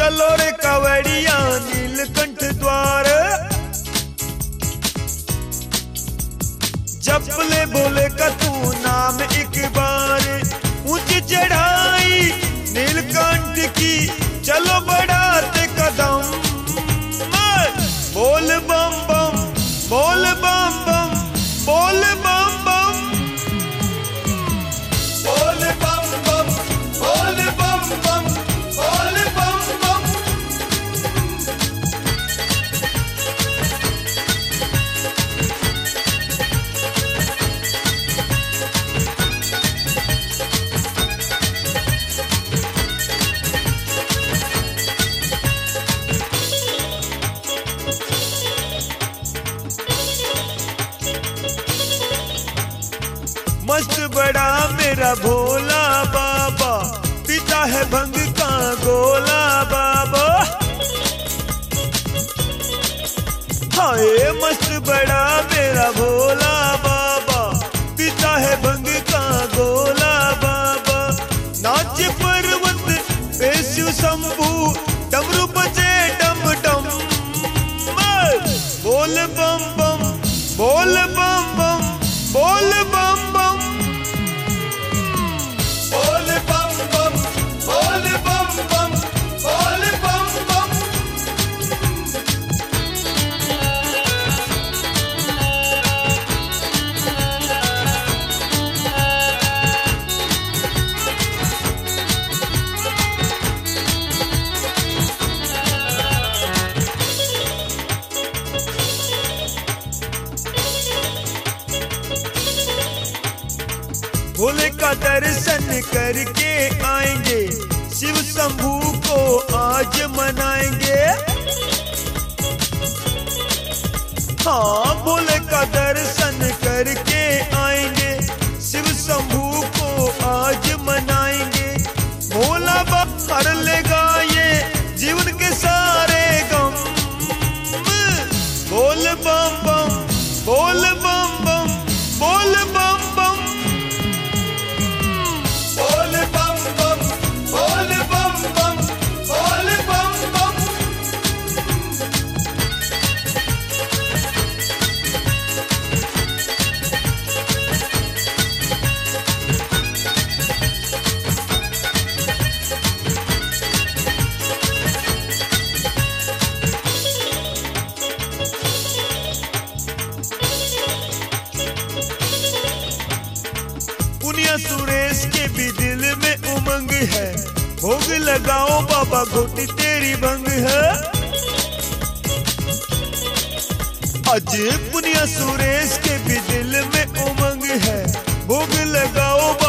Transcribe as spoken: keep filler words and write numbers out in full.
चलो रे कावड़िया नीलकंठ द्वार, जप ले बोले का तू नाम एक बार। ऊंची चढ़ाई नीलकंठ की चलो बढ़ाते कदम, बोल बम बम बोल बम बम बोल बम बम बोल बम बम बोल बम बम बोल बम बम। मस्त बड़ा मेरा भोला बाबा, पीता है भंग का गोला बाबा। हाय मस्त बड़ा मेरा भोला बाबा, पीता है भंग का गोला बाबा। नाच पर्वत पे शिव शंभू, डमरू बजे डम डम, बोल बम बम बोल बम बम बोल बम बम बोल बम बम बोल बम बम बोल बम बम। भोले का दर्शन करके आएंगे, शिव शंभू को आज मनाएंगे। हाँ भोले का दर्शन करके आएंगे, शिव शंभू को आज मनाएंगे। भोला बाबा हर लेगा ये जीवन के सारे गम, बोल बम बम बोल बम बम बोल बम बम बोल बम बम बोल बम बम बोल बम बम। पुनिया सुरेश के भी दिल में उमंग है, भोग लगाओ बाबा घोटी तेरी भंग है। आज पुनिया सुरेश के भी दिल में उमंग है, भोग लगाओ